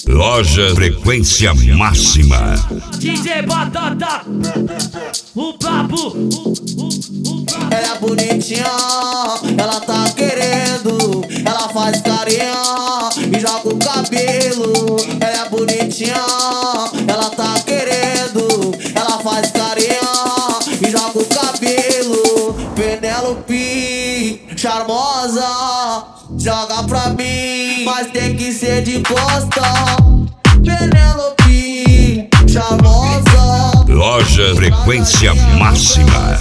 Loja Frequência Máxima. DJ Batata, o papo. Ela é bonitinha, ela tá querendo. Ela faz carinha e joga o cabelo. Ela é bonitinha, ela tá querendo. Ela faz carinha e joga o cabelo. Penélope, charmosa, joga pra mim, mas tem que ser de costa. Penélope, charmosa, Loja Frequência Máxima.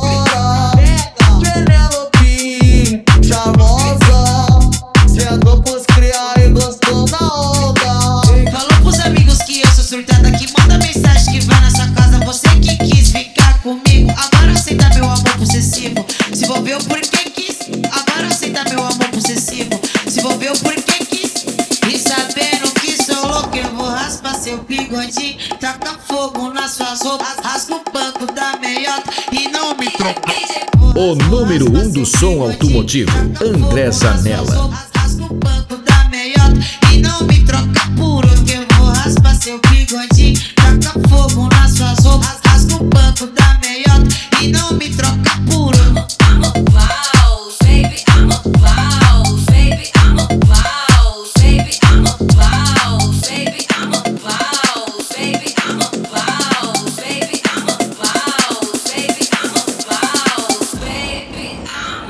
Penélope, charmosa, sentou pros cria e gostou da onda. Falou pros amigos que eu sou surtada, que manda mensagem que vai na sua casa. Você que quis ficar comigo, agora aceita meu amor possessivo. Se envolveu porque quis, agora aceita meu amor possessivo. Se envolveu porque quis, e sabendo que sou louco, eu vou raspar seu bigode, tacar fogo nas suas roupas, rasga o banco da meiota e não me troca. O número 1 do som automotivo, André Zanella. Rasga o banco da meiota e não me troca por outro, que eu vou raspar seu bigode, tacar fogo nas suas roupas, rasga o banco da meiota e não me troca por outro. I'm a boss, baby, I'm a boss, baby, I'm a boss, baby, I'm a boss, baby, I'm a boss, baby, I'm a boss, baby, I'm a boss, baby, I'm a boss, baby, I'm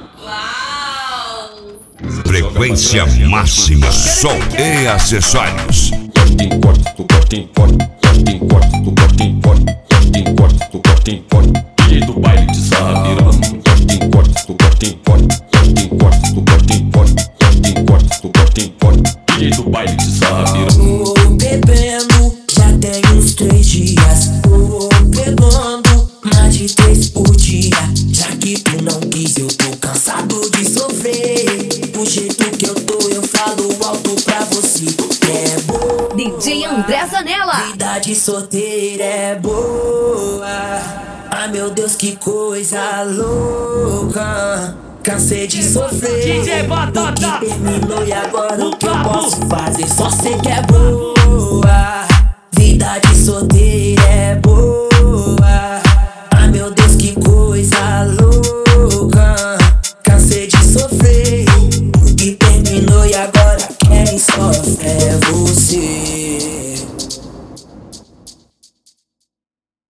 a boss. Frequência Máxima. Som e acessórios. Gosta em corte, tu gosta em corte, gosta em corte, tu gosta em corte, gosta em corte, tu gosta em corte. DJ do baile de sarra virando. Gosta em corte, tu gosta em corte, gosta em corte, tu gosta em corte, gosta em corte, tu gosta em corte. DJ do baile de sarra virando. Tô bebendo, já tem uns 3 dias. Tô pegando mais de 3 por dia. Já que tu não quis, eu tô cansado de sofrer. Do jeito que eu tô, eu falo alto pra você. É boa, DJ André Zanella. vida de solteira é boa. Ai meu Deus, que coisa louca. Cansei de sofrer, DJ o Batata, que terminou e agora o que eu papo. posso fazer? Só sei que é boa. Vida de solteira é boa.